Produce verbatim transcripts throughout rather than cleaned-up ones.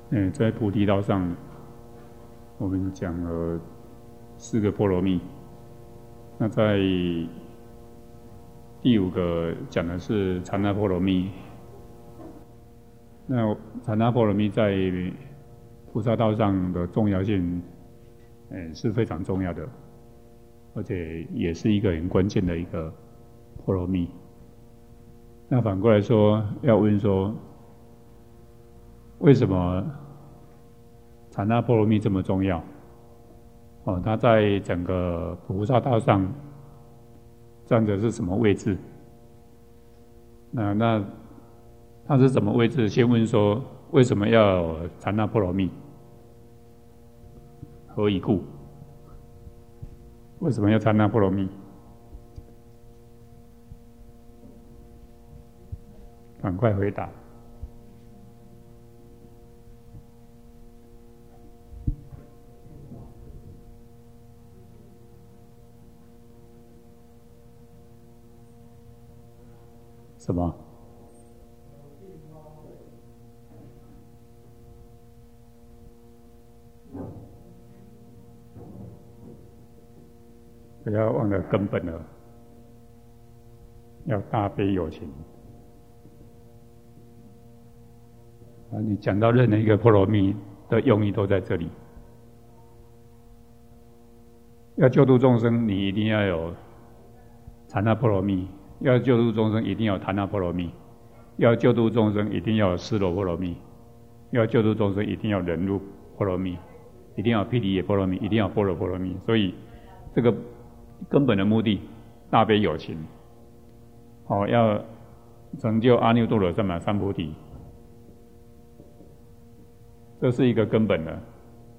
嗯，在菩提道上，我们讲了四个波罗蜜。那在第五个讲的是禅那波罗蜜。那禅那波罗蜜在菩萨道上的重要性，嗯，是非常重要的，而且也是一个很关键的一个波罗蜜。那反过来说，要问说，为什么禅那波罗蜜这么重要？哦，它在整个菩萨道上站的是什么位置？那那它是什么位置？先问说，为什么要禅那波罗蜜？何以故？为什么要禅那波罗蜜？赶快回答。什么？不要忘了根本了，要大悲有情。啊，你讲到任何一个波罗蜜的用意都在这里。要救度众生，你一定要有禅那波罗蜜；要救度众生，一定要有檀那波罗蜜；要救度众生，一定要有尸罗波罗蜜；要救度众生，一定要忍辱波罗蜜；一定要毗梨耶波罗蜜；一定要般若波罗蜜。所以，这个根本的目的，大悲有情，好、哦，要成就阿耨多罗三藐三菩提，这是一个根本的。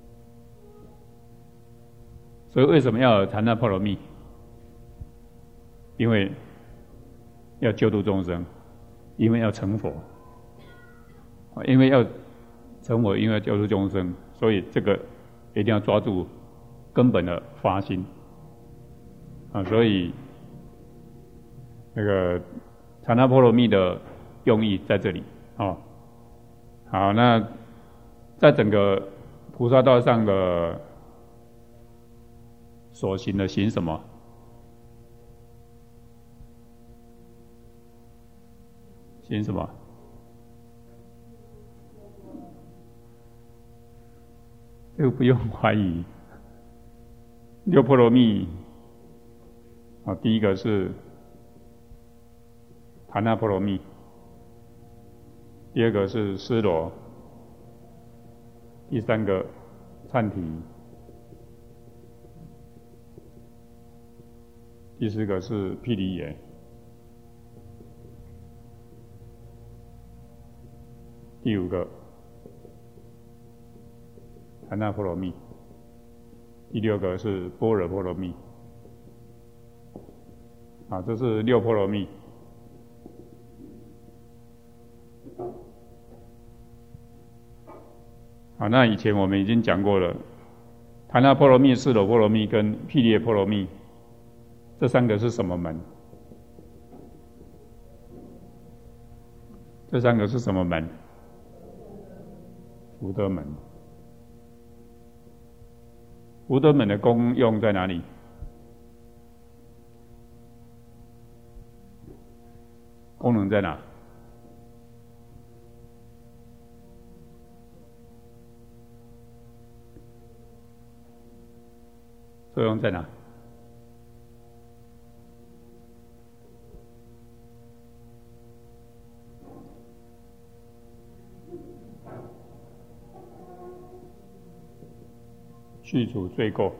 所以为什么要有禅那波罗蜜？因为要救度众生，因为要成佛，因为要成佛，因为要救度众生，所以这个一定要抓住根本的发心啊！所以那个禅那波罗蜜的用意在这里哦。好，那在整个菩萨道上的所行的行什么？行什么？这个不用怀疑。六波罗蜜啊，第一个是檀那波罗蜜，第二个是尸罗，第三个忏提，第四个是毗梨耶，第五个檀那波罗蜜，第六个是般若波罗蜜。啊，这是六波罗蜜。好，那以前我们已经讲过了，檀那波罗蜜、尸罗波罗蜜跟毗梨耶波罗蜜，这三个是什么门？这三个是什么门？福德门。福德门的功用在哪里？功能在哪？作用在哪？去除罪垢。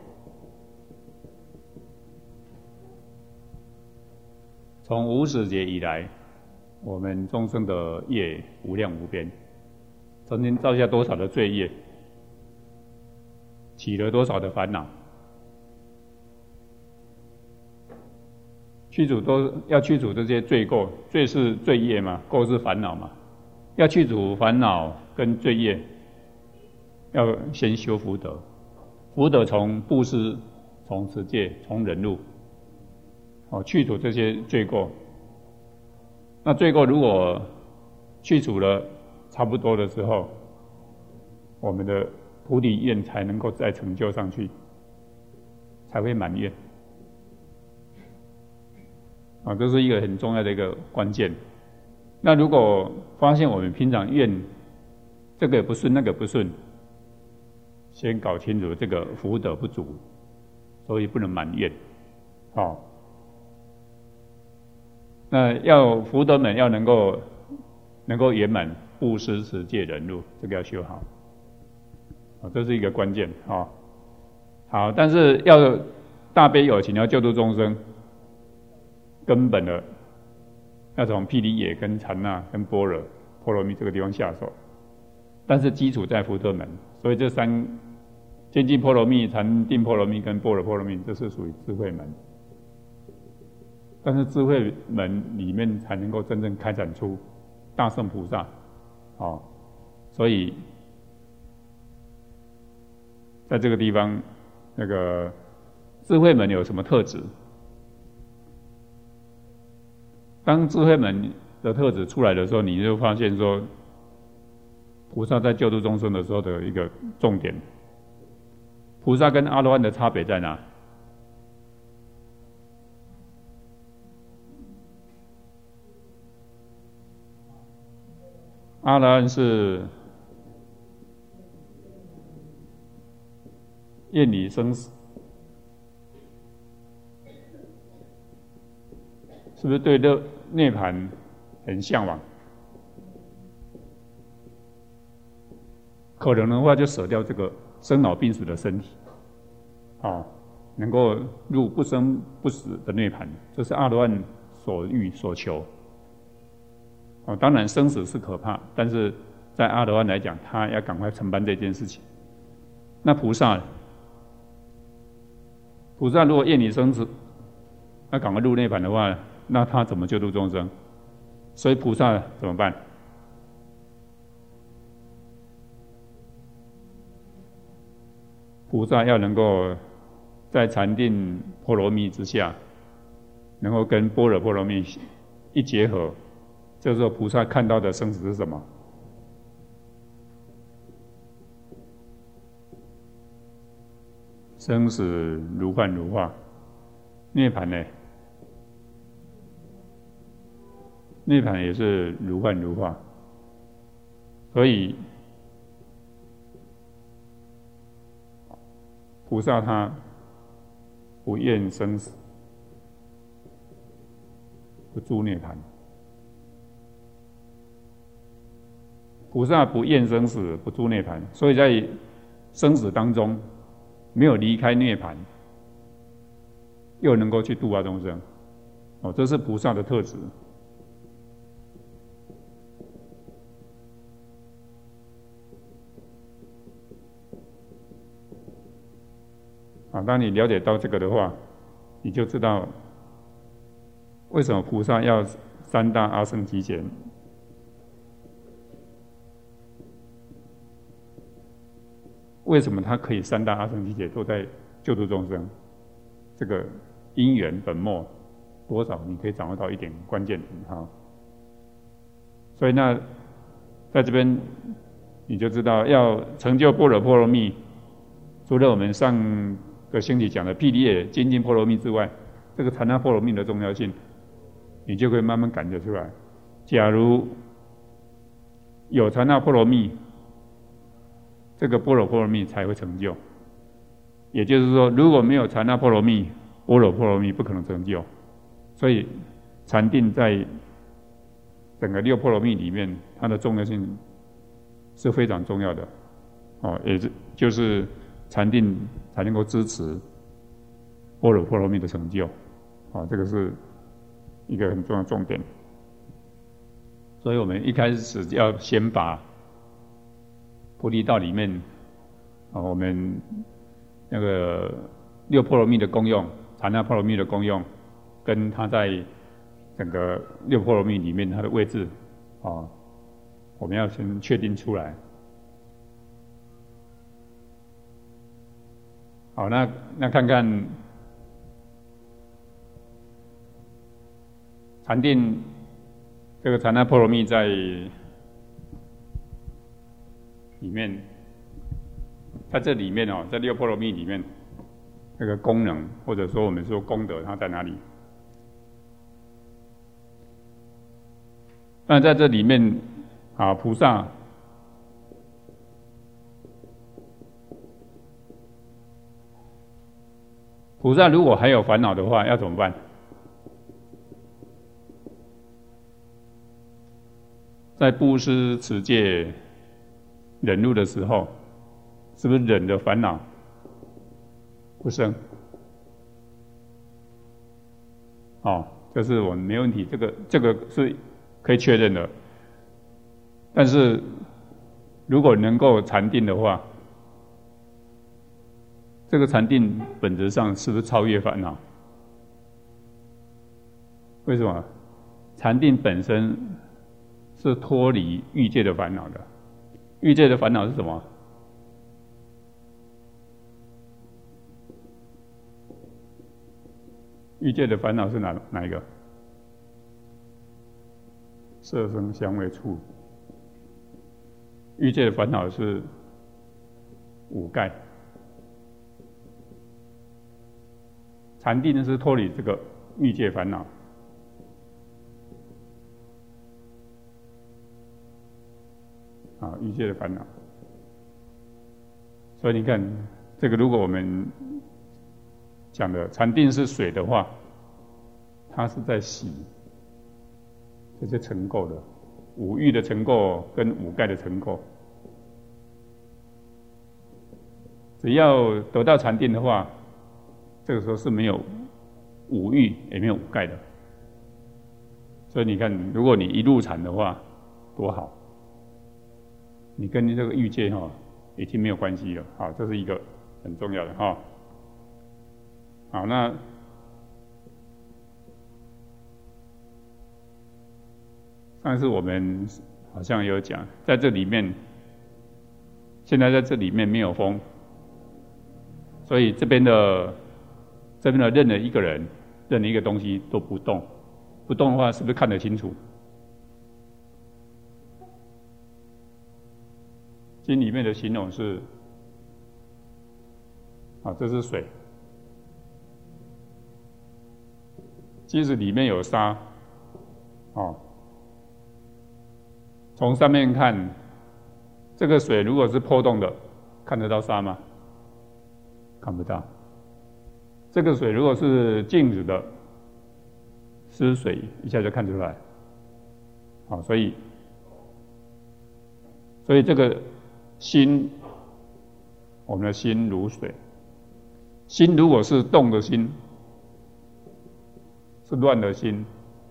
从无始劫以来，我们众生的业无量无边，曾经造下多少的罪业，起了多少的烦恼，去除都要去除这些罪垢，罪是罪业嘛，垢是烦恼嘛，要去除烦恼跟罪业，要先修福德。福德从布施、从持戒、从忍辱，哦，去除这些罪垢。那罪垢如果去除了差不多的时候， 我们的菩提愿才能够再成就上去，才会满愿。啊，这是一个很重要的一个关键。那如果发现我们平常愿这个不顺，那个不顺，先搞清楚这个福德不足，所以不能满愿。好、哦，那要福德门要能够能够圆满，布施、持戒、忍辱，这个要修好。啊，这是一个关键啊、哦。好，但是要大悲有情，要救度众生，根本的要从毗梨耶、跟禅那、跟般若波罗蜜这个地方下手。但是基础在福德门，所以这三精进波罗蜜、禅定波罗蜜跟般若波罗蜜，这是属于智慧门。但是智慧门里面才能够真正开展出大圣菩萨，哦，所以在这个地方，那个智慧门有什么特质？当智慧门的特质出来的时候，你就发现说，菩萨在救度众生的时候的一个重点，菩萨跟阿罗汉的差别在哪？阿罗汉是厌离生死，是不是对这涅槃很向往？可能的话就舍掉这个生老病死的身体，啊，能够入不生不死的涅槃，这是阿罗汉所欲所求。哦，当然生死是可怕，但是在阿罗汉来讲，他要赶快承办这件事情。那菩萨，菩萨如果厌离生死，那赶快入涅槃的话，那他怎么救度众生？所以菩萨怎么办？菩萨要能够在禅定波罗蜜之下，能够跟般若波罗蜜一结合。这时候菩萨看到的生死是什么？生死如幻如化。涅槃呢？涅槃也是如幻如化。所以菩萨他不厌生死，不住涅槃。菩萨不厌生死，不住涅槃，所以在生死当中没有离开涅槃，又能够去度化众生。哦，这是菩萨的特质。啊，当你了解到这个的话，你就知道为什么菩萨要三大阿僧祇劫。为什么他可以三大阿僧祇劫都在救度众生？这个因缘本末多少，你可以掌握到一点关键点哈。所以那在这边你就知道，要成就般若波罗蜜，除了我们上个星期讲的毗梨耶精进波罗蜜之外，这个禅那波罗蜜的重要性，你就可以慢慢感觉出来。假如有禅那波罗蜜，这个般若波罗蜜才会成就。也就是说，如果没有禅那波罗蜜，般若波罗蜜不可能成就。所以禅定在整个六波罗蜜里面，它的重要性是非常重要的。哦，也是就是禅定才能够支持般若波罗蜜的成就。哦，这个是一个很重要的重点。所以我们一开始要先把菩提道里面，啊，我们那个六波罗蜜的功用、禅那波罗蜜的功用，跟它在整个六波罗蜜里面它的位置，啊，我们要先确定出来。好，那那看看禅定这个禅那波罗蜜在里面在这里面哦，在六波罗蜜里面，那个功能或者说我们说功德，它在哪里？那在这里面啊，菩萨菩萨如果还有烦恼的话，要怎么办？在布施、持戒、忍辱的时候，是不是忍的烦恼不生？哦，这是我们没问题，这个这个是可以确认的。但是如果能够禅定的话，这个禅定本质上是不是超越烦恼？为什么？禅定本身是脱离欲界的烦恼的。欲界的烦恼是什么？欲界的烦恼是哪哪一个？色声香味触。欲界的烦恼是五盖。禅定是脱离这个欲界烦恼。啊，欲界的烦恼。所以你看，这个如果我们讲的禅定是水的话，它是在洗这些尘垢的，五欲的尘垢跟五盖的尘垢。只要得到禅定的话，这个时候是没有五欲也没有五盖的。所以你看，如果你一入禅的话，多好！你跟这个欲界哈、哦、已经没有关系了。好，这是一个很重要的哈、哦。好，那上次我们好像有讲，在这里面，现在在这里面没有风，所以这边的这边的任何一个人、任何一个东西都不动，不动的话，是不是看得清楚？经里面的形容是，啊，这是水，即使里面有沙，哦，从上面看，这个水如果是波动的，看得到沙吗？看不到。这个水如果是静止的，湿水一下就看出来。好，所以，所以这个心，我们的心如水。心如果是动的心，是乱的心，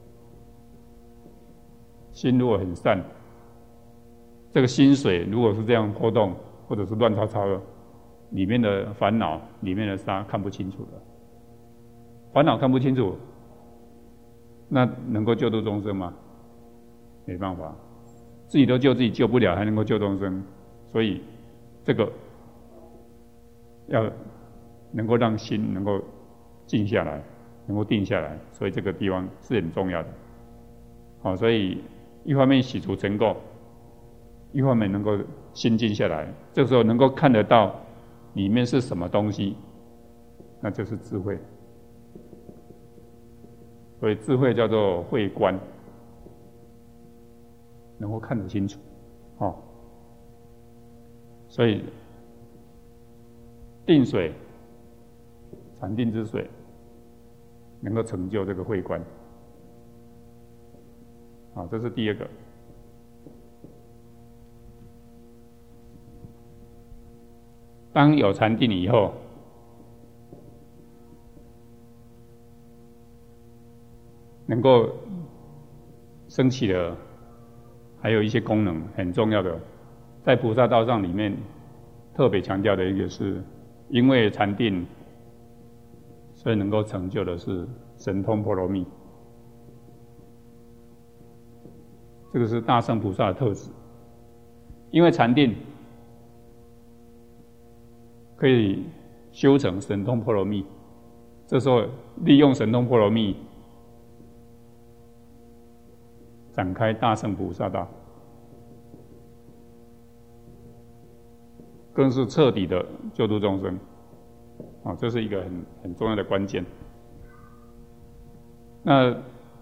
心如果很散，这个心水如果是这样波动，或者是乱糟糟的，里面的烦恼、里面的沙看不清楚了。烦恼看不清楚，那能够救度众生吗？没办法，自己都救自己救不了，还能够救众生。所以这个要能够让心能够静下来，能够定下来，所以这个地方是很重要的。好，所以一方面洗除尘垢，一方面能够心静下来，这个时候能够看得到里面是什么东西，那就是智慧。所以智慧叫做慧观，能够看得清楚。哦，所以定水，禅定之水，能够成就这个慧观。好，这是第二个。当有禅定以后，能够升起的还有一些功能很重要的，在菩萨道上里面特别强调的一个是，因为禅定，所以能够成就的是神通波罗蜜。这个是大乘菩萨的特质，因为禅定可以修成神通波罗蜜，这时候利用神通波罗蜜展开大乘菩萨道。 更是彻底的救度众生。啊，这是一个很很重要的关键。那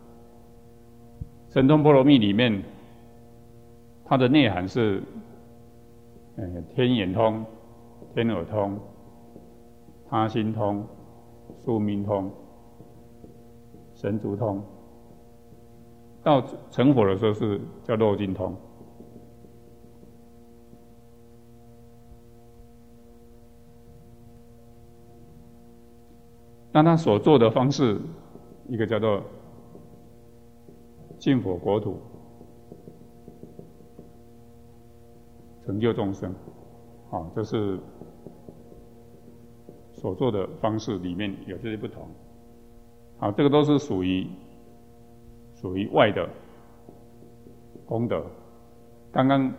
神通波罗蜜里面，它的内涵是，呃，天眼通、天耳通、他心通、宿命通、神足通，到成佛的时候是叫漏尽通。那他所做的方式，一个叫做净佛国土，成就众生，啊，这是所做的方式里面有这些不同。好，这个都是属于属于外的功德。刚刚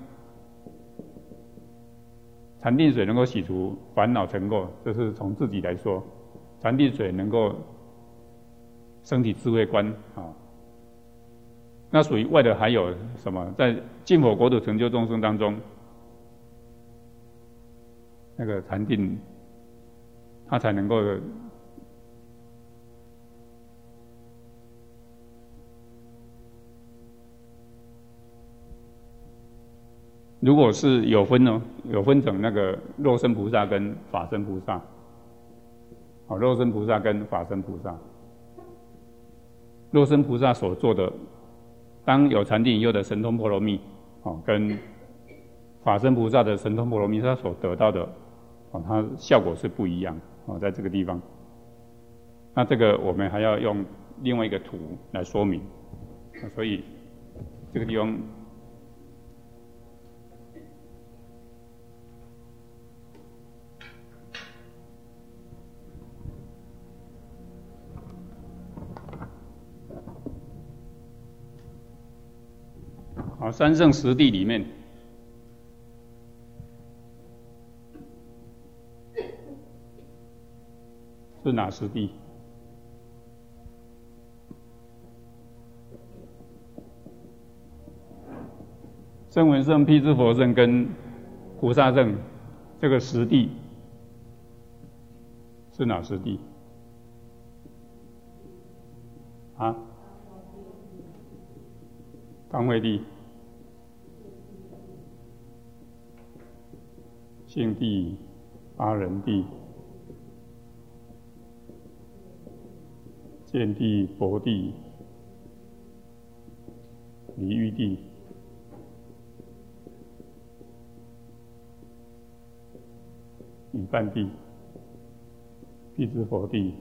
禅定水能够洗除烦恼尘垢，这是从自己来说。禅定水能够升起智慧观啊，那属于外的还有什么？在净佛国土成就众生当中，那个禅定，它才能够如果是有分呢，有分成那个肉身菩萨跟法身菩萨。好，肉身菩萨跟法身菩萨，肉身菩萨所做的，当有禅定以后的神通波罗蜜，哦，跟法身菩萨的神通波罗蜜，他所得到的，哦，它效果是不一样，哦，在这个地方。那这个我们还要用另外一个图来说明，所以这个地方。好，三圣十地里面，是哪十地？声闻圣、辟支佛圣跟菩萨圣，这个十地是哪十地？啊？当慧地。性地、八人地、见地、博地、离欲地、与伴地、辟支佛地、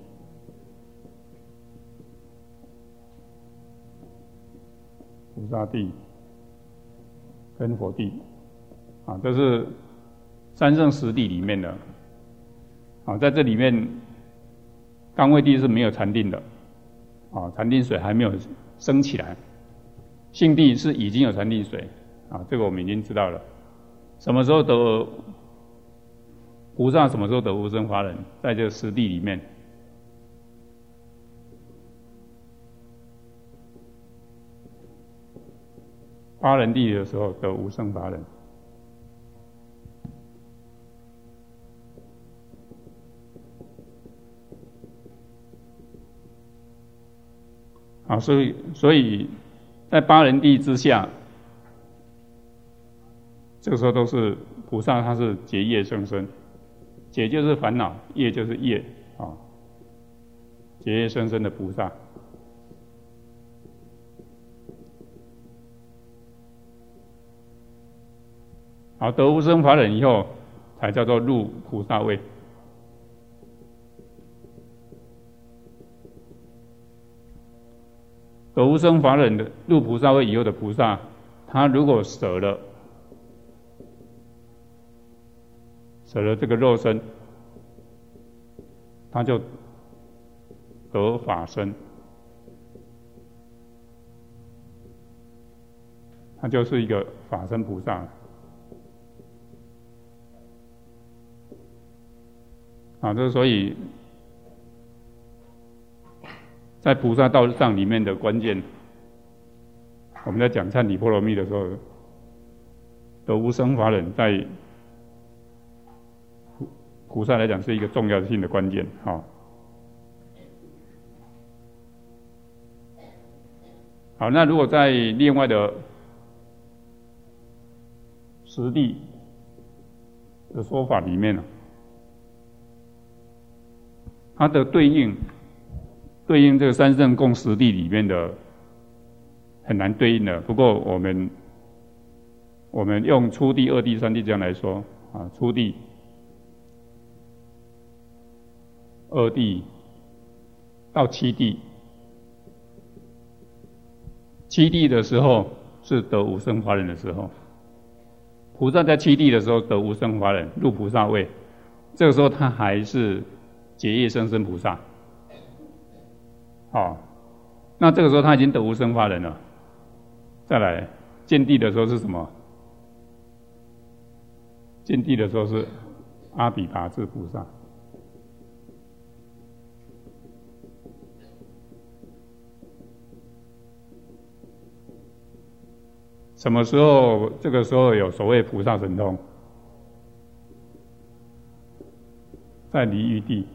菩萨地跟佛地，啊，这是三圣十地里面的。啊，在这里面，刚慧地是没有禅定的，啊，禅定水还没有升起来。性地是已经有禅定水，啊，这个我们已经知道了。什么时候得菩萨？什么时候得无生法忍？在这十地里面。八人地的时候得无生法忍。啊，所以所以在八人地之下，这个时候都是菩萨，他是结业生身，结就是烦恼，业就是业啊，结业生身的菩萨。好，得无生法忍以后，才叫做入菩萨位。得无生法忍的入菩萨位以后的菩萨，他如果舍了舍了这个肉身，他就得法身，他就是一个法身菩萨。啊，这所以在菩萨道上里面的关键，我们在讲忏礼波罗蜜的时候，得无生法忍在菩萨来讲是一个重要性的关键。好，好，那如果在另外的实地的说法里面呢，它的对应对应这个三圣共实地里面的很难对应的。不过我们我们用初地、二地、三地这样来说啊，初地、二地到七地，七地的时候是得无生法忍的时候。菩萨在七地的时候得无生法忍，入菩萨位，这个时候他还是结业生生菩萨。好，那这个时候他已经得无生法忍了。再来，见地的时候是什么？见地的时候是阿比跋致菩萨。什么时候？这个时候有所谓菩萨神通，在离欲地。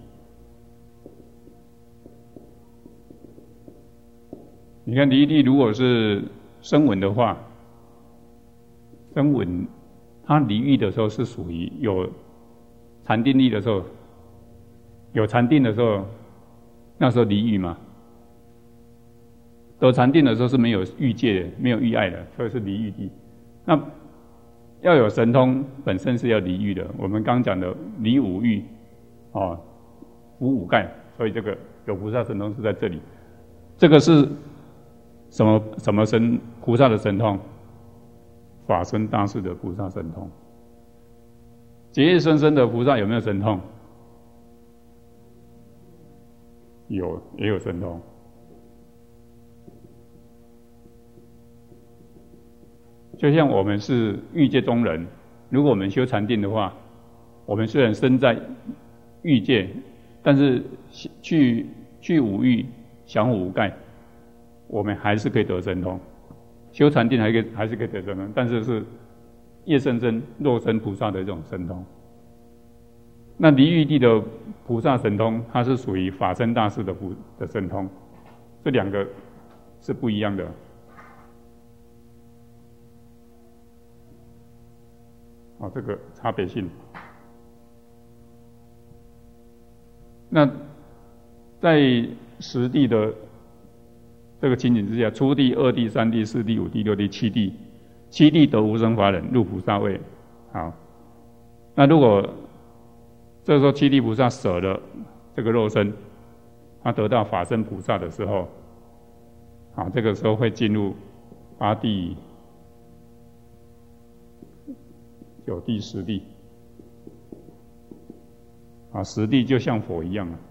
你看离欲地如果是声闻的话，声闻它离欲的时候是属于有禅定力的时候，有禅定的时候，那时候离欲嘛。得禅定的时候是没有欲界的，没有欲爱的，所以是离欲地。那要有神通，本身是要离欲的。我们刚讲的离五欲，哦，伏五盖，所以这个有菩萨神通是在这里。这个是什么什么神菩萨的神通？法身大士的菩萨神通。结业生生的菩萨有没有神通？有，也有神通。就像我们是欲界中人，如果我们修禅定的话，我们虽然身在欲界，但是去去五欲，降伏五盖，我们还是可以得神通。修禅定还可以还是可以得神通，但是是业生生肉身菩萨的这种神通。那离欲地的菩萨神通，它是属于法身大士的菩的神通，这两个是不一样的。哦，这个差别性。那在实地的这个情景之下，初地、二地、三地、四地、五地、六地、七地，七地得无生法忍，入菩萨位。好，那如果这时候七地菩萨舍了这个肉身，他得到法身菩萨的时候，好，这个时候会进入八地、九地、十地，啊，十地就像佛一样了。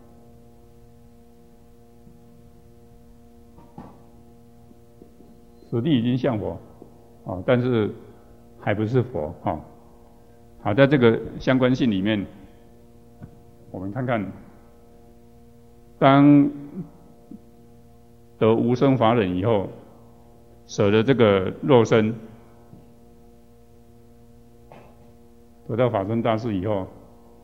十地已经像佛，啊，但是还不是佛，哈。好，在这个相关性里面，我们看看，当得无生法忍以后，舍了这个肉身，得到法身大士以后，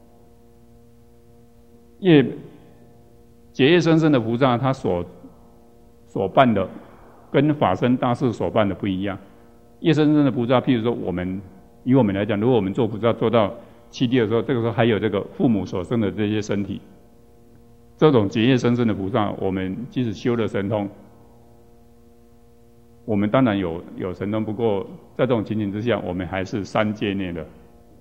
业结业生生的菩萨，他所所办的跟法身大士所办的不一样。业生生的菩萨，譬如说我们以我们来讲，如果我们做菩萨做到七地的时候，这个时候还有这个父母所生的这些身体，这种结业生生的菩萨，我们即使修了神通，我们当然有有神通，不过在这种情形之下，我们还是三界内的。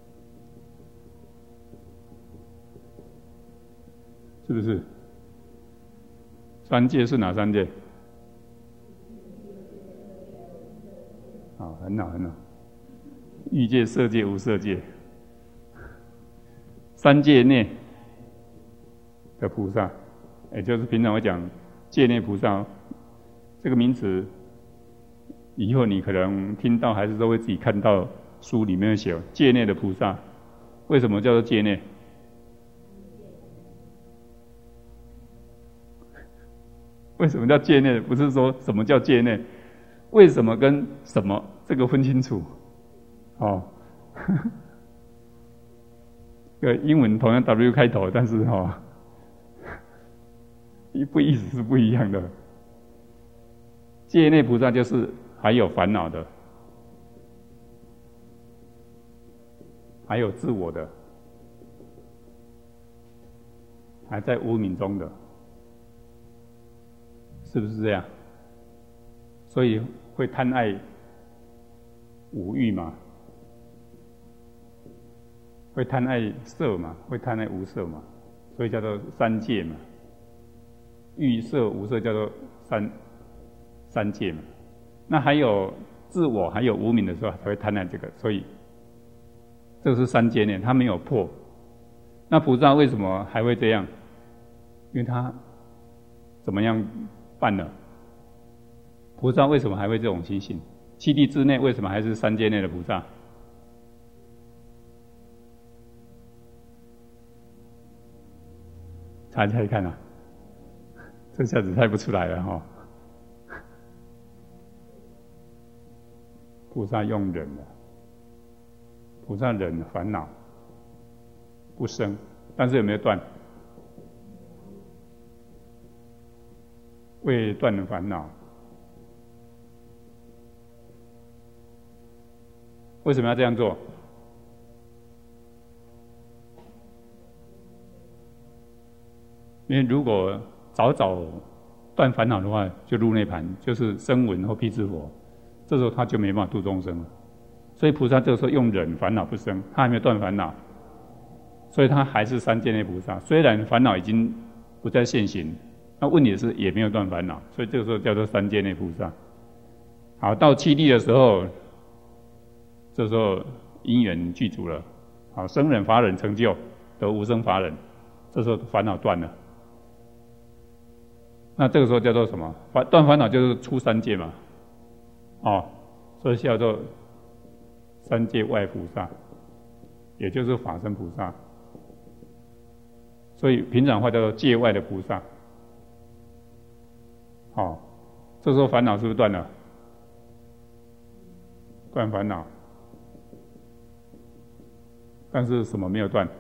是不是？三界是哪三界？好，很好，很好。欲界、色界、无色界，三界内的菩萨，也就是平常我讲界内菩萨这个名词，以后你可能听到，还是都会自己看到书里面写界内的菩萨。为什么叫做界内？为什么叫界内？不是说什么叫界内？为什么跟什么这个分清楚？哦， 个英文同样 W 开头，但是哈、哦，一不意思是不一样的。戒内菩萨就是还有烦恼的，还有自我的，还在污名中的，是不是这样？所以会贪爱五欲嘛，会贪爱色嘛，会贪爱无色嘛，所以叫做三戒嘛。欲色无色叫做三三戒嘛。那还有自我还有无明的时候才会贪爱这个，所以这个是三戒内，他没有破。那菩萨为什么还会这样？因为他怎么样办呢？菩萨为什么还会这种心性？七地之内为什么还是三界内的菩萨？猜猜看啊，这下子猜不出来了哈、哦。菩萨用忍的，菩萨忍烦恼不生，但是有没有断？为断了烦恼，为什么要这样做？因为如果早早断烦恼的话，就入内盘，就是声闻或辟支佛，这时候他就没办法度众生了。所以菩萨这个时候用忍烦恼不生，他还没有断烦恼，所以他还是三界内菩萨。虽然烦恼已经不再现行，那问题是也没有断烦恼，所以这个时候叫做三界内菩萨。好，到七地的时候，这时候因缘具足了，好，生忍法忍成就，得无生法忍，这时候烦恼断了。那这个时候叫做什么？断烦恼就是出三界嘛，哦，所以叫做三界外菩萨，也就是法身菩萨。所以平常话叫做界外的菩萨。哦，这时候烦恼是不是断了？断烦恼，但是什么没有断？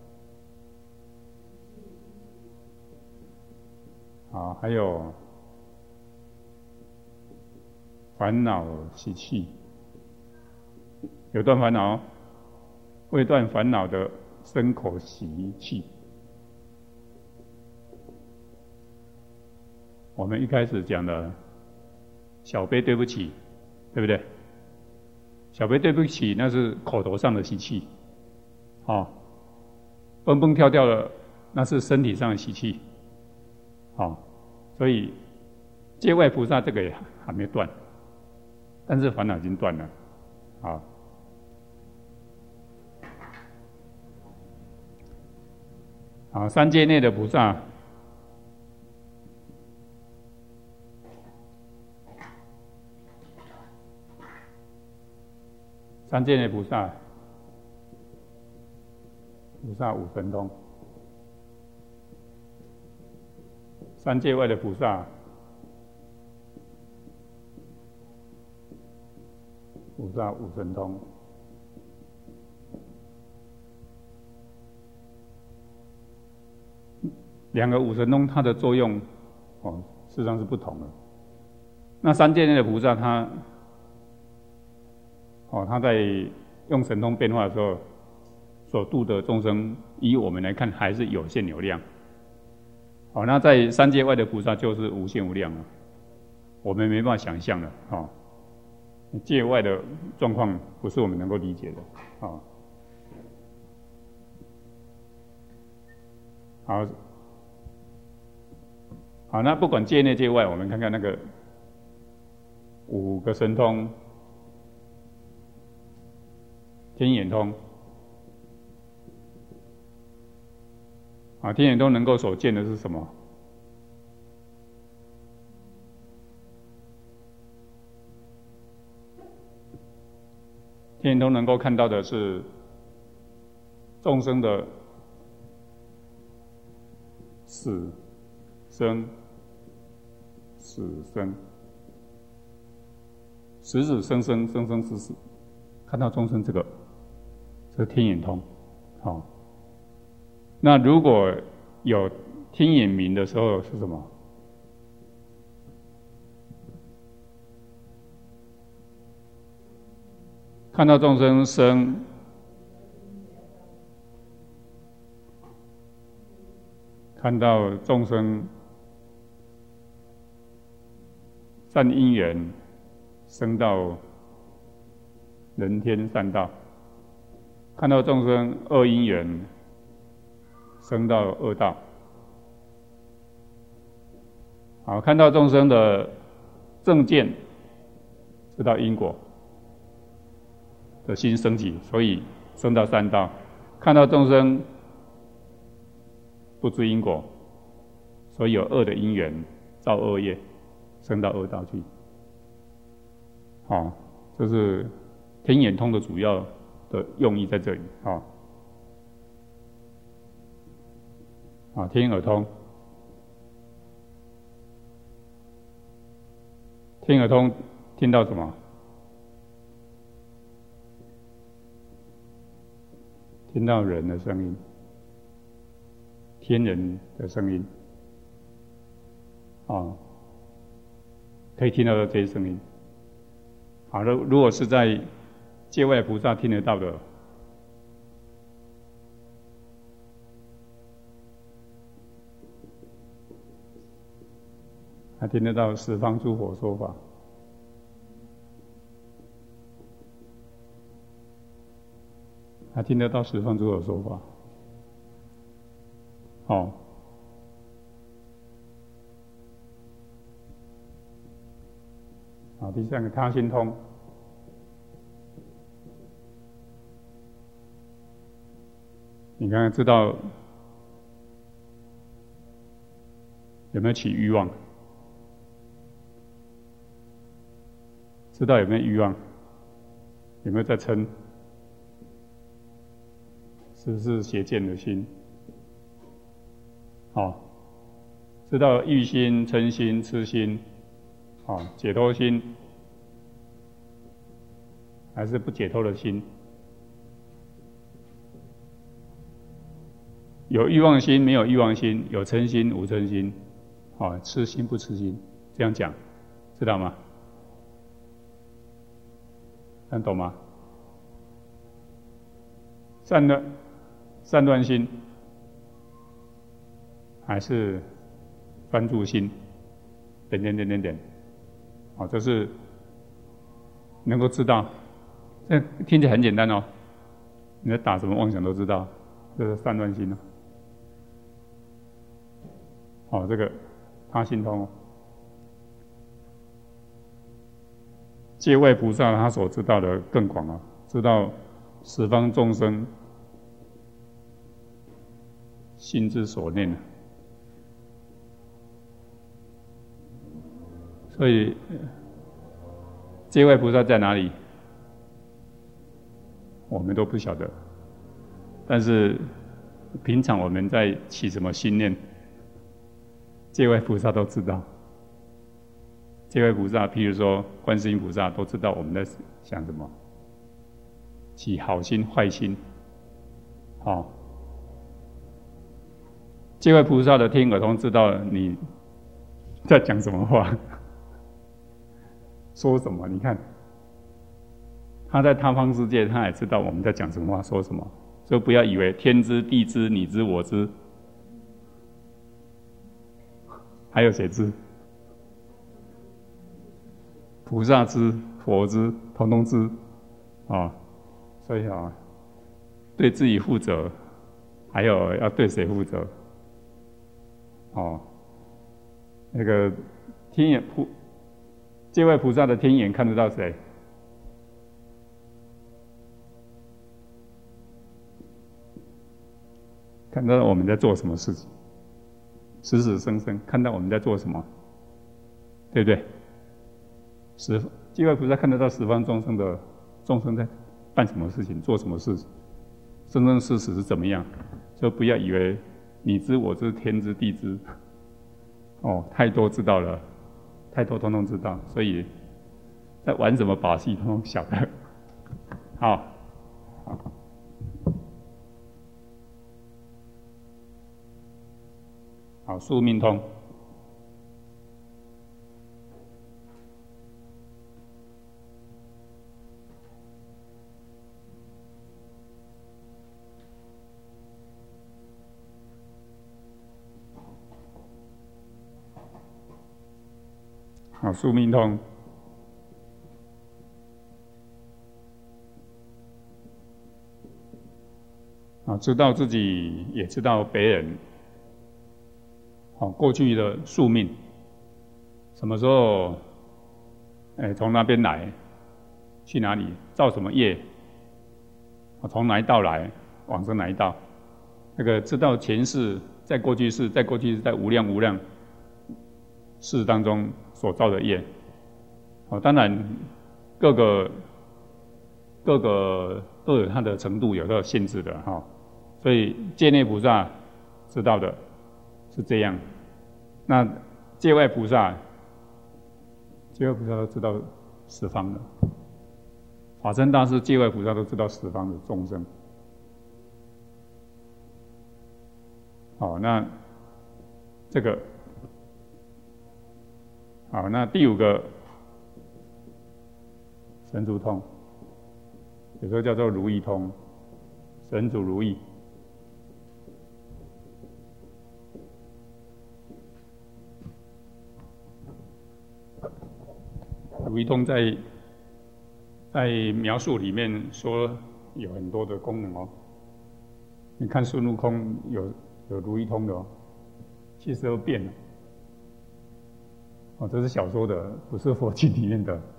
啊，还有烦恼习气，有断烦恼，未断烦恼的身口习气。我们一开始讲的小悲对不起，对不对？小悲对不起，那是口头上的习气，哦，蹦蹦跳跳的，那是身体上的习气，哦，所以界外菩萨这个也还没断，但是烦恼已经断了，好。好，三界内的菩萨，三界内菩萨，菩萨五神通；三界外的菩萨，菩萨五神通。两个五神通它的作用，哦，事实上是不同的。那三界内的菩萨他，哦，他在用神通变化的时候，所度的众生，以我们来看还是有限有量。好，那在三界外的菩萨就是无限无量了，我们没办法想象的。哦，界外的状况不是我们能够理解的。哦，好。好，那不管界内界外，我们看看那个五个神通：天眼通。啊，天眼通能够所见的是什么？天眼通能够看到的是众生的死、生、死、生，死死生生，生生死死，看到众生这个，这是天眼通。好， 那如果有听眼明的时候是什么？看到众生生，看到众生善因缘升到人天善道，看到众生恶因缘升到恶道。好，看到众生的正见，知道因果的心升起，所以升到善道。看到众生不知因果，所以有恶的因缘造恶业，升到恶道去。好，这是天眼通的主要的用意在这里。好，啊，天耳通，天耳通听到什么？听到人的声音，天人的声音，啊，可以听到这些声音。好了，如果是在界外菩萨听得到的，他听得到十方诸佛说法。他听得到十方诸佛说法。好，好，第三个他心通。你刚才知道有没有起欲望？知道有没有欲望？有没有在嗔？是不是邪见的心？好，知道欲心、嗔心、痴心，好，解脱心，还是不解脱的心？有欲望心，没有欲望心；有嗔心，无嗔心；好，痴心不痴心，这样讲，知道吗？能懂吗？善的。散乱心还是专注心？点点点点点，好，这是能够知道。这听起来很简单哦，你在打什么妄想都知道，这是散乱心哦。好，这个他心通哦。界外菩萨他所知道的更广啊，知道十方众生心之所念，所以界外菩萨在哪里，我们都不晓得。但是平常我们在起什么心念，界外菩萨都知道。界外菩萨，譬如说观世音菩萨，都知道我们在想什么，起好心、坏心，好、哦。界外菩萨的听耳通知道你在讲什么话，说什么。你看，他在他方世界，他也知道我们在讲什么话，说什么。所以不要以为天知、地知、你知、我知，还有谁知？菩萨知、佛知，统统知啊、哦！所以啊，对自己负责，还有要对谁负责？哦，那个天眼菩界外菩萨的天眼看得到谁？看到我们在做什么事情，死死生生看到我们在做什么，对不对？十界外菩萨看得到十方众生的众生在办什么事情，做什么事情，生生死死是怎么样，就不要以为你知我知天知地知，哦，太多知道了，太多通通知道，所以在玩什么把戏，通通晓得。好，好。 好，宿命通。好，宿命通。啊，知道自己，也知道别人。好，过去的宿命，什么时候，哎，从那边来，去哪里，造什么业，从哪一道来，往生哪一道，那个知道前世，在过去世，在过去世，在无量无量世当中所造的业。哦，当然，各个各个都有它的程度，有它的限制的哈。所以界内菩萨知道的是这样，那界外菩萨，界外菩萨都知道十方的，法身大士界外菩萨都知道十方的众生。好，那这个好，那第五个神足通，有时候叫做如意通，神足如意。如意通在在描述里面说有很多的功能哦。你看孙悟空有有如意通的哦，七十二变了。哦，这是小说的，不是佛经里面的。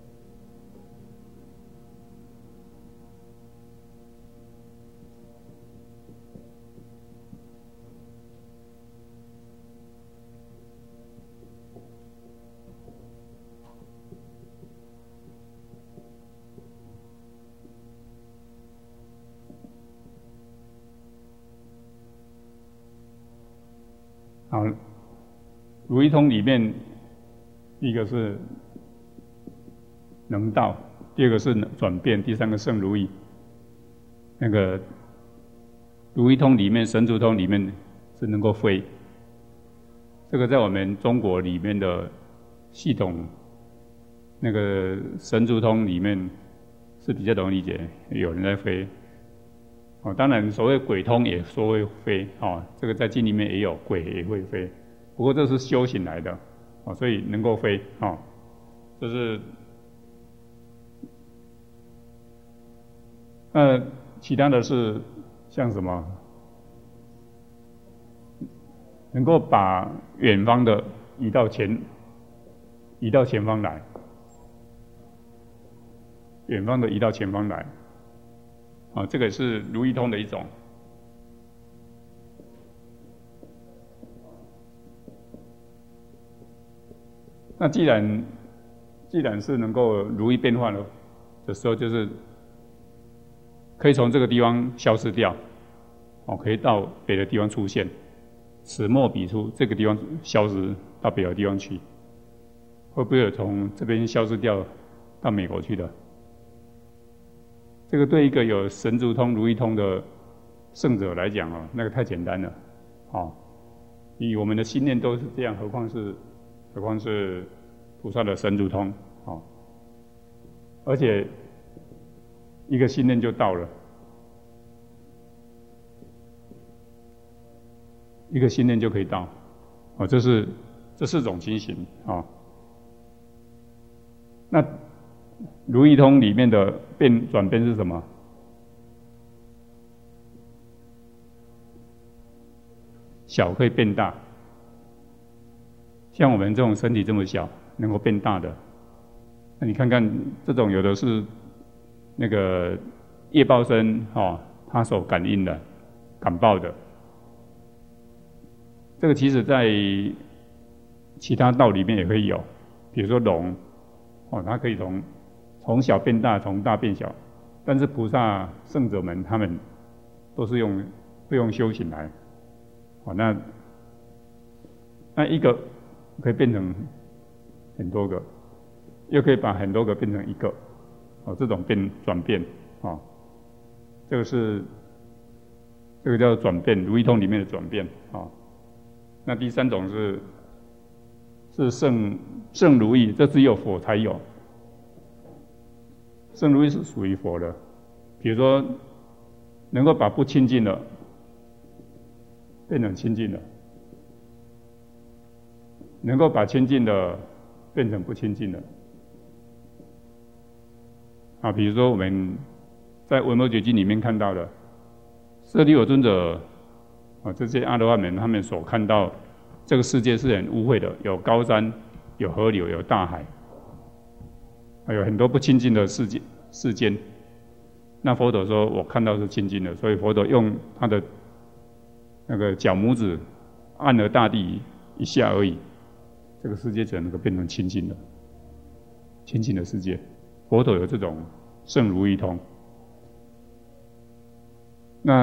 好，如意通里面，第一个是能道，第二个是转变，第三个胜如意。那个如意通里面，神足通里面是能够飞。这个在我们中国里面的系统，那个神足通里面是比较容易理解，有人在飞。哦，当然，所谓鬼通也说会飞，哦，这个在经里面也有，鬼也会飞。不过这是修行来的，哦，所以能够飞，哦，这是。那其他的是像什么？能够把远方的移到前，移到前方来，远方的移到前方来。啊，这个是如意通的一种。那既然既然是能够如意变化的的时候，就是可以从这个地方消失掉，哦，可以到别的地方出现，此墨彼出，这个地方消失到别的地方去，会不会有从这边消失掉到美国去的？这个对一个有神足通、如意通的圣者来讲哦，那个太简单了，哦，以我们的信念都是这样，何况是何况是菩萨的神足通，哦，而且一个信念就到了，一个信念就可以到，哦，这是这四种情形，哦，那。如意通里面的变转变是什么？小可以变大，像我们这种身体这么小，能够变大的，那你看看这种有的是那个业报身哦，他所感应的、感报的，这个其实在其他道里面也会有，比如说龙哦，它可以从从小变大，从大变小，但是菩萨圣者们他们都是用会用修行来，哦，那那一个可以变成很多个，又可以把很多个变成一个，哦，这种变转变，哦，这个是这个叫转变，如意通里面的转变，哦， 那第三种是是圣圣如意，这只有佛才有。圣如意是属于佛的，比如说能够把不清净的变成清净的，能够把清净的变成不清净的。啊，比如说我们在《维摩诘经》里面看到的，舍利弗尊者啊，这些阿罗汉们他们所看到这个世界是很污秽的，有高山，有河流，有大海，还有很多不清净的世界世间。那佛陀说我看到是清净的，所以佛陀用他的那个脚拇指按了大地一下而已，这个世界就能够变成清净的清净的世界。佛陀有这种圣如意通。那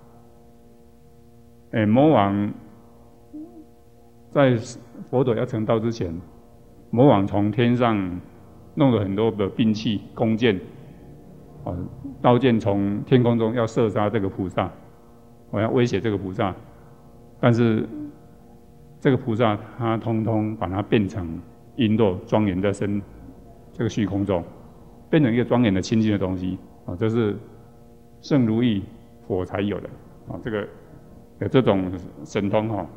诶，魔王在佛陀要成道之前，魔王从天上弄了很多的兵器、弓箭，啊，刀剑从天空中要射杀这个菩萨，我要威胁这个菩萨，但是这个菩萨他通通把它变成璎珞，庄严在身这个虚空中，变成一个庄严的清净的东西啊，这是圣如意佛才有的啊，这个有这种神通哈。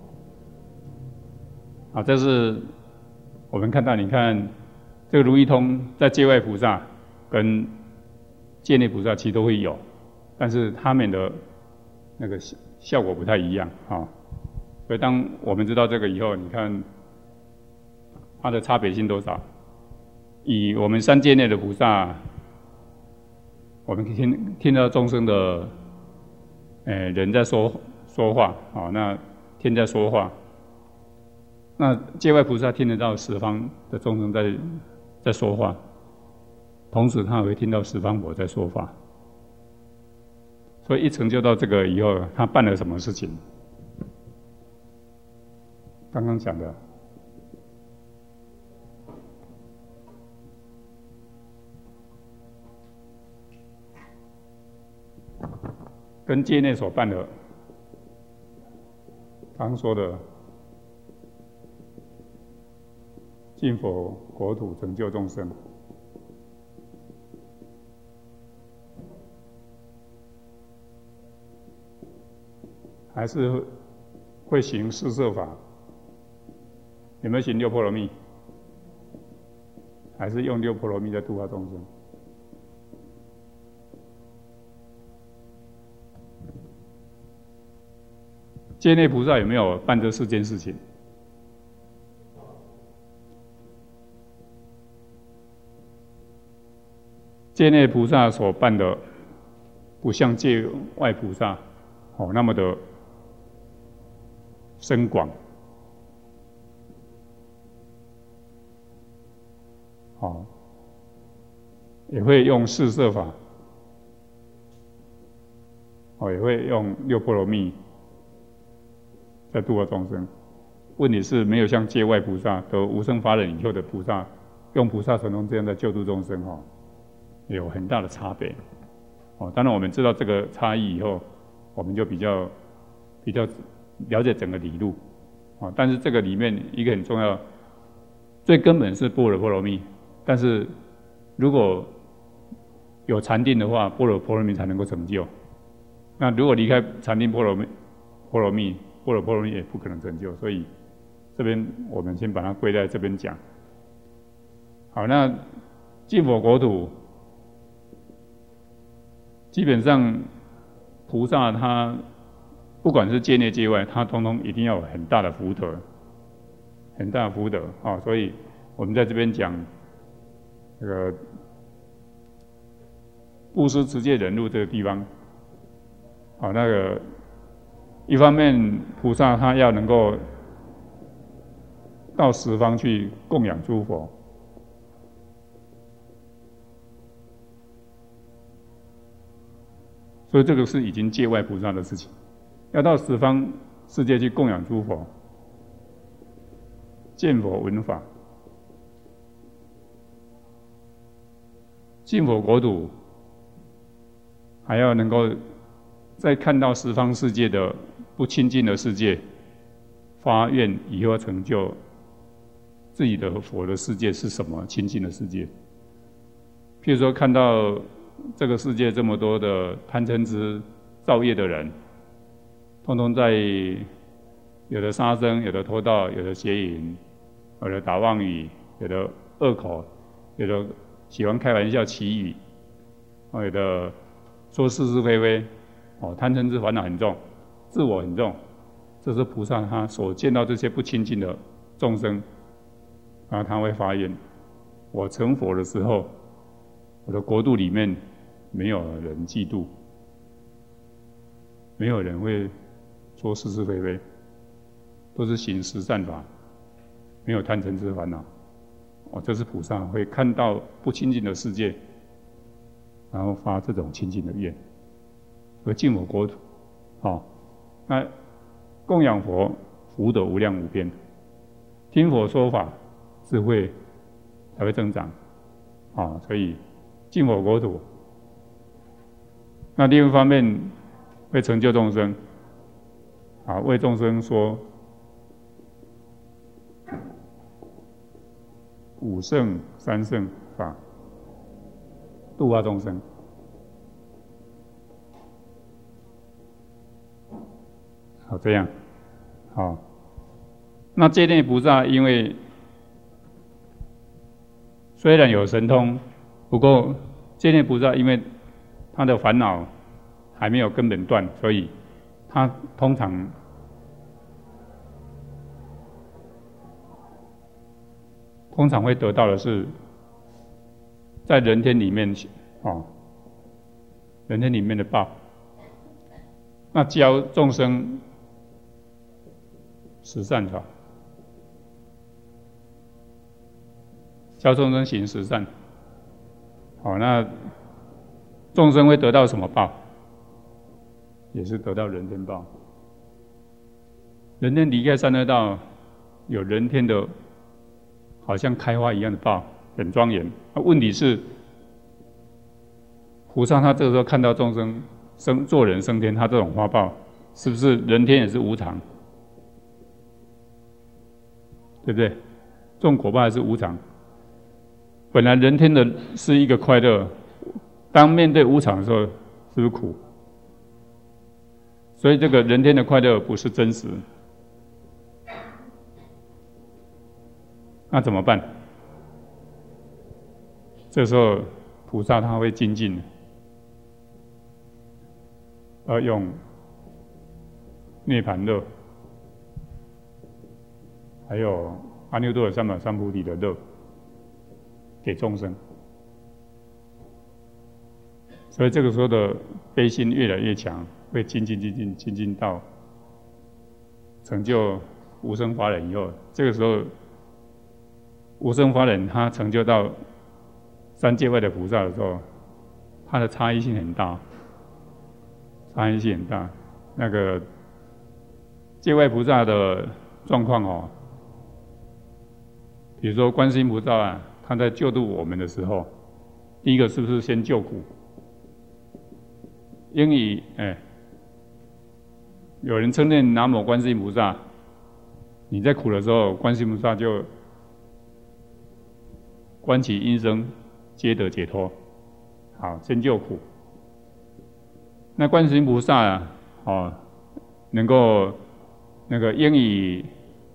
啊，这是我们看到，你看这个如意通在界外菩萨跟界内菩萨其实都会有，但是他们的那个效果不太一样啊。所以当我们知道这个以后，你看它的差别性多少？以我们三界内的菩萨，我们听听到众生的，呃，人在说说话，啊，那天在说话。那界外菩萨听得到十方的众生在在说话，同时他也会听到十方佛在说法。所以一成就到这个以后，他办了什么事情？刚刚讲的，跟界内所办的，刚刚说的。尽佛国土，成就众生。还是会行四摄法？有没有行六波罗蜜？还是用六波罗蜜在度化众生？界内菩萨有没有办这四件事情？界内菩萨所办的，不像界外菩萨哦那么的深广，哦，也会用四摄法，哦，也会用六波罗蜜在度化众生。问题是没有像界外菩萨得无生法忍以后的菩萨，用菩萨神通这样的救度众生哦。有很大的差别，哦，当然我们知道这个差异以后，我们就比较比较了解整个理路，哦，但是这个里面一个很重要，最根本是般若波罗蜜，但是如果有禅定的话，般若波罗蜜才能够成就。那如果离开禅定波罗蜜，波罗蜜般若波罗蜜也不可能成就，所以这边我们先把它归在这边讲。好，那尽佛国土。基本上，菩萨他不管是界内界外，他通通一定要有很大的福德，很大的福德啊、哦！所以我们在这边讲这个布施、持戒、忍辱这个地方，啊、哦，那个一方面菩萨他要能够到十方去供养诸佛。所以这个是已经界外菩萨的事情，要到十方世界去供养诸佛，见佛闻法，进佛国土，还要能够再看到十方世界的不清净的世界， 发愿以后成就自己的佛的世界是什么清净的世界。譬如说看到这个世界这么多的贪嗔痴造业的人，通通在有的杀生，有的偷盗，有的邪淫，有的打妄语，有的恶口，有的喜欢开玩笑绮语，有的说是是非非，哦，贪嗔痴烦恼很重，自我很重。这是菩萨他所见到这些不清净的众生，然后他会发愿：我成佛的时候，我的国度里面没有人嫉妒，没有人会说是是非非，都是行十善法，没有贪嗔痴烦恼。哦，这是菩萨会看到不清净的世界，然后发这种清净的愿，而净我国土。好，那供养佛，福德无量无边；听佛说法，智慧才会增长。啊，所以净我国土。那另一方面会成就众生，啊，为众生说五圣三圣法，度化众生。好，这样，好。那戒内菩萨因为虽然有神通，不过戒内菩萨因为他的烦恼还没有根本断，所以他通常通常会得到的是在人天里面，哦，人天里面的报。那教众生十善法，教众生行十善。好，那众生会得到什么报？也是得到人天报。人天离开三恶道，有人天的，好像开花一样的报，很庄严。那问题是，菩萨他这个时候看到众生生做人升天，他这种花报，是不是人天也是无常？对不对？这种果报还是无常。本来人天的是一个快乐，当面对无常的时候，是不是苦？所以这个人天的快乐不是真实。那怎么办？这时候菩萨他会精进，而用涅槃乐，还有阿耨多罗三藐三菩提的乐给众生。所以这个时候的悲心越来越强，会精进精进精进到成就无生法忍以后，这个时候无生法忍他成就到三界外的菩萨的时候，他的差异性很大，差异性很大。那个界外菩萨的状况哦，比如说观世音菩萨啊，他在救度我们的时候，第一个是不是先救苦？应以哎，有人称念南无观世音菩萨，你在苦的时候，观世音菩萨就观其音声，皆得解脱。好，先救苦。那观世音菩萨啊，哦，能够那个应以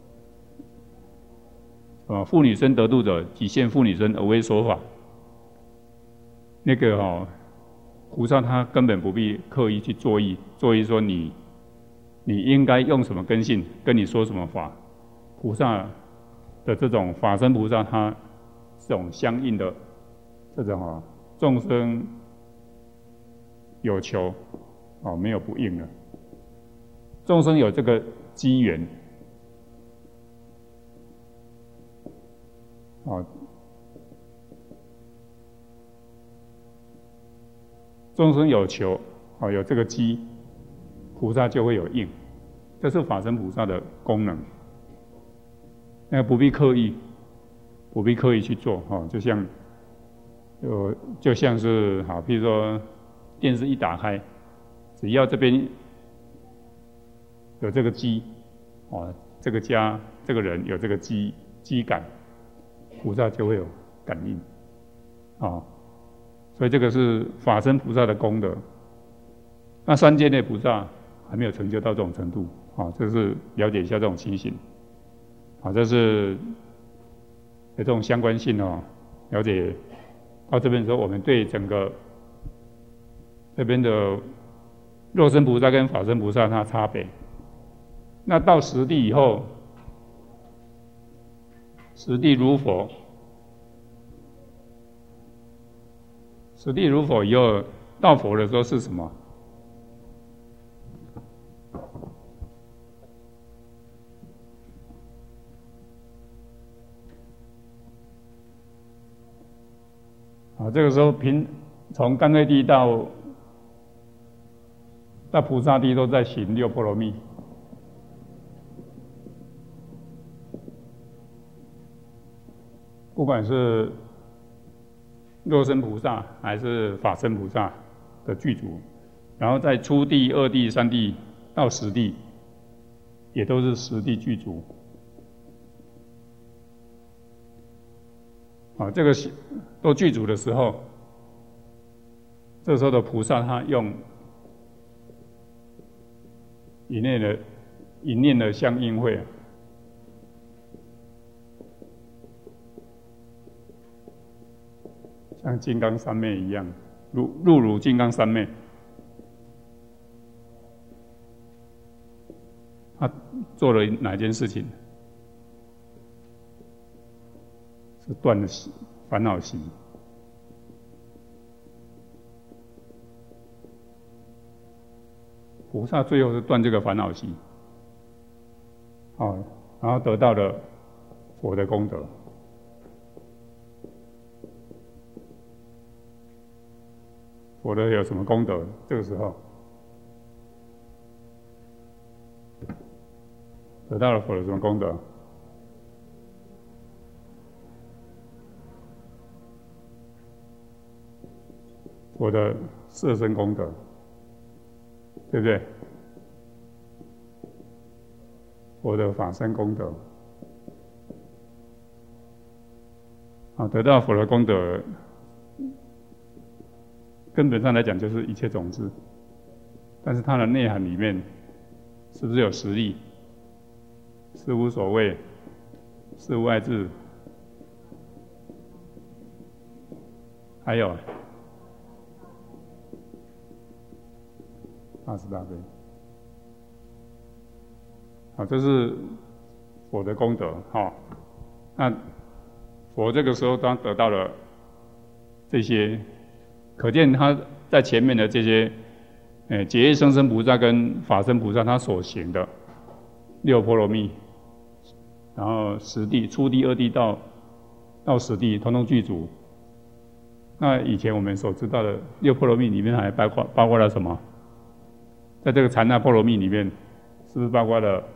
呃妇女身得度者，即现妇女身而为说法。那个哦，菩萨他根本不必刻意去作意，作意说你你应该用什么根性，跟你说什么法。菩萨的这种法身菩萨，他这种相应的这种哦，众生有求哦，没有不应的。众生有这个机缘哦，众生有求哦，有这个机，菩萨就会有应，这是法身菩萨的功能。那个不必刻意，不必刻意去做哦，就像有就像是好，譬如说电视一打开，只要这边有这个机哦， 这个家这个人有这个机机感，菩萨就会有感应，啊、哦，所以这个是法身菩萨的功德。那三界内菩萨还没有成就到这种程度，啊、哦，这是了解一下这种情形，啊、哦，这是有这种相关性哦，了解到这边的时候，我们对整个这边的肉身菩萨跟法身菩萨它的差别。那到实地以后，实地如佛，实地如佛以后，到佛的时候是什么？啊，这个时候平从甘瑞地到到菩萨地都在行六波罗蜜。不管是肉身菩萨还是法身菩萨的具足，然后在初地、二地、三地到十地，也都是十地具足。啊，这个都具足的时候，这时候的菩萨他用一念的一念的相应会。像金刚三昧一样，入入如金刚三昧。他做了哪件事情？是断了烦恼习。菩萨最后是断这个烦恼习，好，然后得到了佛的功德。佛的有什么功德？这个时候得到了佛的什么功德？佛的摄身功德，对不对？佛的法身功德，啊，得到佛的功德，根本上来讲就是一切种子，但是它的内涵里面是不是有实力？是无所谓，是无碍智，还有八十大悲。好，这是佛的功德。好，那佛这个时候当得到了这些，可见他在前面的这些，呃，解业生身菩萨跟法身菩萨他所行的六波罗蜜，然后十地、初地、二地到到十地，统统具足。那以前我们所知道的六波罗蜜里面还包括包括了什么？在这个禅那波罗蜜里面，是不是包括了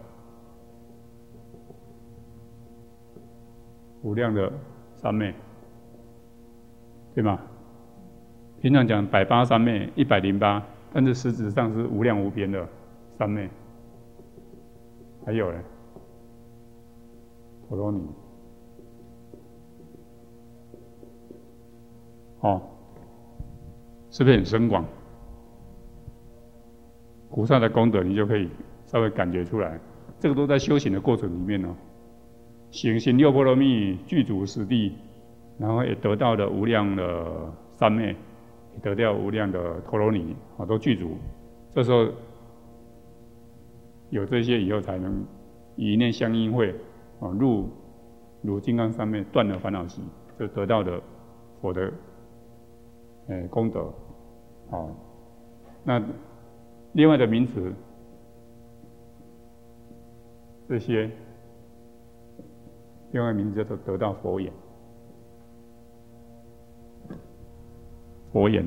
无量的三昧？对吗？平常讲百八三昧，一百零八，但是实质上是无量无边的三昧。还有呢，陀罗尼，哦，是不是很深广？菩萨的功德，你就可以稍微感觉出来。这个都在修行的过程里面哦，行行六波罗蜜，具足十地，然后也得到了无量的三昧，也得到无量的陀罗尼，啊，都具足。这时候有这些以后，才能以一念相应会，啊，入如金刚三昧，断了烦恼习，就得到的佛的，呃，功德。好，那另外的名词，这些另外名字叫做得到佛眼。佛眼，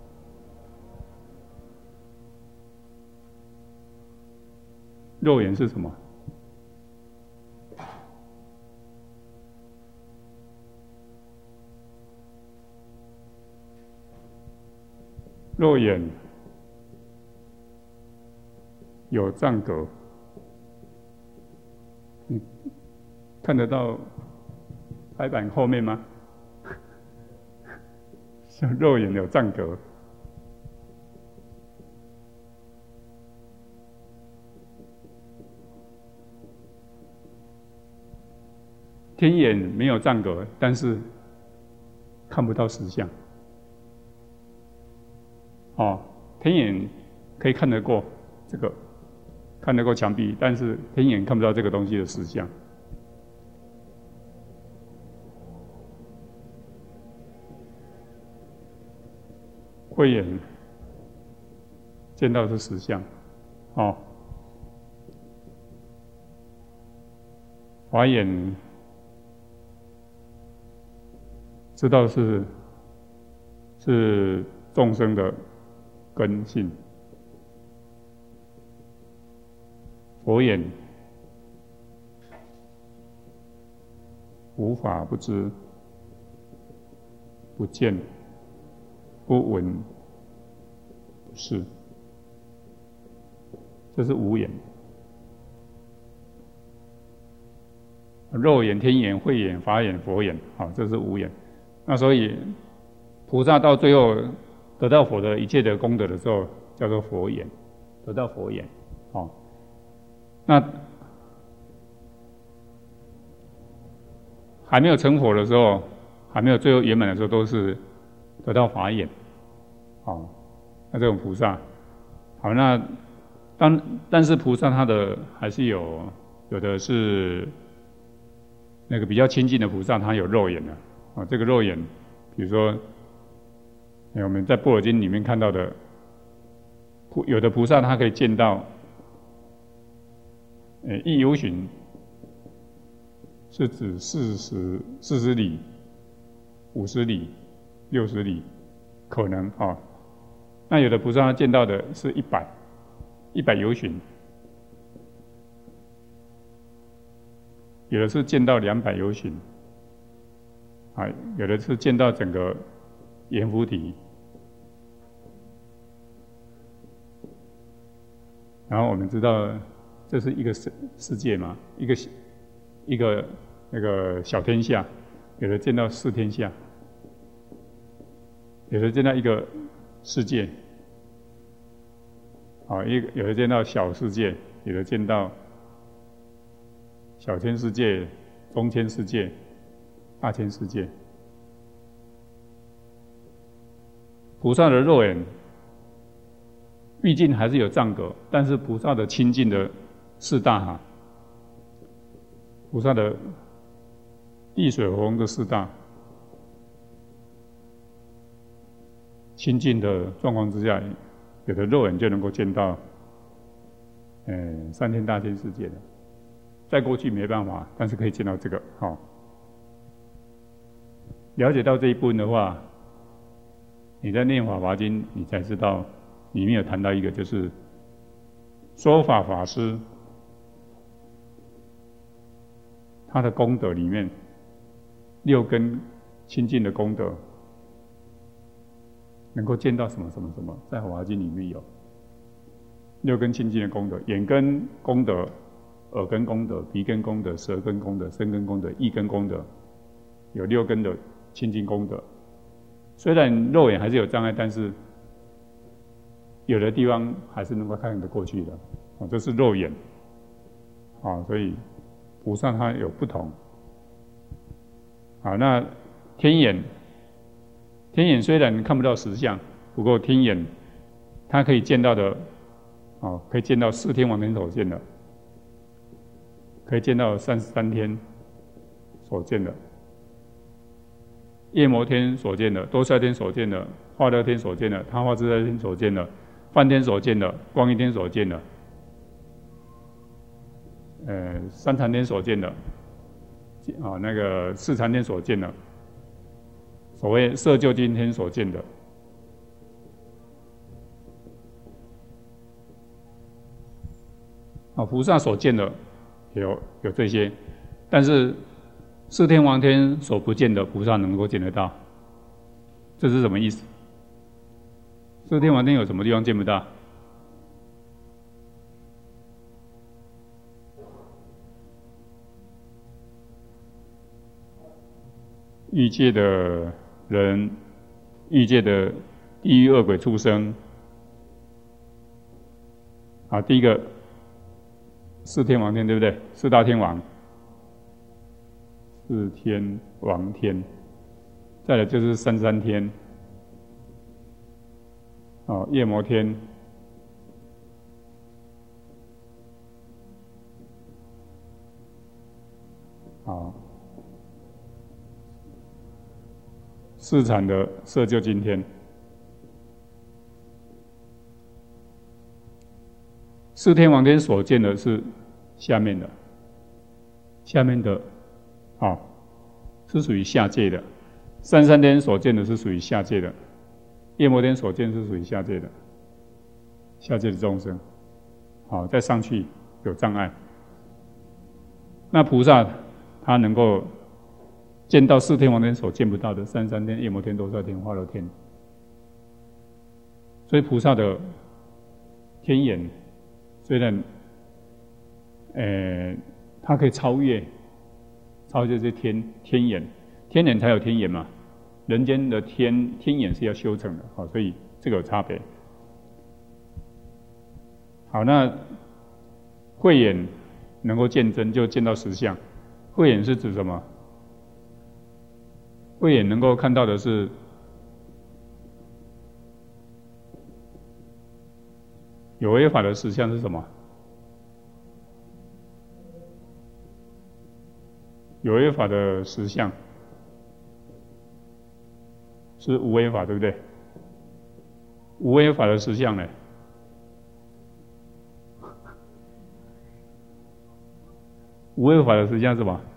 肉眼是什么？肉眼有障隔， 你看得到白板后面吗？肉眼有障隔。天眼没有障隔，但是看不到实相。哦，天眼可以看得过这个，看得过墙壁，但是天眼看不到这个东西的实相。慧眼见到是实相，哦，法眼知道是是众生的根性，佛眼无法不知，不见，不闻，不识，这是无眼。肉眼、天眼、慧眼、法眼、佛眼，好，这是无眼。那所以菩萨到最后得到佛的一切的功德的时候，叫做佛眼，得到佛眼。好，那还没有成佛的时候，还没有最后圆满的时候，都是得到法眼。好，那这种菩萨，好，那当但是菩萨他的还是有有的是那个比较亲近的菩萨，他有肉眼的啊。这个肉眼，比如说，哎，我们在《般若经》里面看到的，有的菩萨他可以见到，呃，一由旬是指四十四十里、五十里、六十里，可能啊、哦。那有的菩萨他见到的是一百，一百由旬。有的是见到两百由旬，啊，有的是见到整个阎浮提，然后我们知道这是一个世世界嘛，一个一个那个小天下，有的见到四天下，有的见到一个世界，啊，一个有的见到小世界，有的见到小千世界、中千世界、大千世界。菩萨的肉眼，毕竟还是有障隔，但是菩萨的亲近的四大哈，菩萨的地水火风这四大亲近的状况之下，有的肉眼就能够见到，呃，三天大千世界的。再过去没办法，但是可以见到这个。好、哦，了解到这一部分的话，你在念《法华经》，你才知道里面有谈到一个，就是说法法师他的功德里面，六根清净的功德，能够见到什么什么什么，在《法华经》里面有六根清净的功德，眼根功德。耳根功德、鼻根功德、舌根功德、身根功德、意根功德，有六根的清净功德。虽然肉眼还是有障碍，但是有的地方还是能够看得过去的。哦，这是肉眼。啊，所以菩萨它有不同。好，那天眼，天眼虽然看不到实相，不过天眼它可以见到的，哦，可以见到四天王天所见的。可以见到三十三天所见的，夜摩天所见的，多塞天所见的，化乐天所见的，他化自在天所见的，梵天所见的，光明天所见的，呃，三禅天所见的，啊，那个四禅天所见的，所谓色究竟天所见的，啊，菩萨所见的。有有这些，但是四天王天所不见的，菩萨能够见得到，这是什么意思？四天王天有什么地方见不到？ 欲界的人，欲界的地狱恶鬼畜生。好，第一个四天王天，对不对？四大天王，四天王天。再来就是三三天，哦，夜摩天，好，四禅的色究竟天。四天王天所见的是下面的，下面的，哦，是属于下界的。三三天所见的是属于下界的，夜摩天所见是属于下界的，下界的众生。好，再上去有障碍。那菩萨他能够见到四天王天所见不到的三三天、夜摩天、多少天、化流天。所以菩萨的天眼虽然，呃，他可以超越，超越这天天眼，天眼才有天眼嘛。人间的天天眼是要修成的，好，所以这个有差别。好，那慧眼能够见真，就见到实相。慧眼是指什么？慧眼能够看到的是有为法的实相是什么？有为法的实相是无为法，对不对？无为法的实相呢？无为法的实相是什么？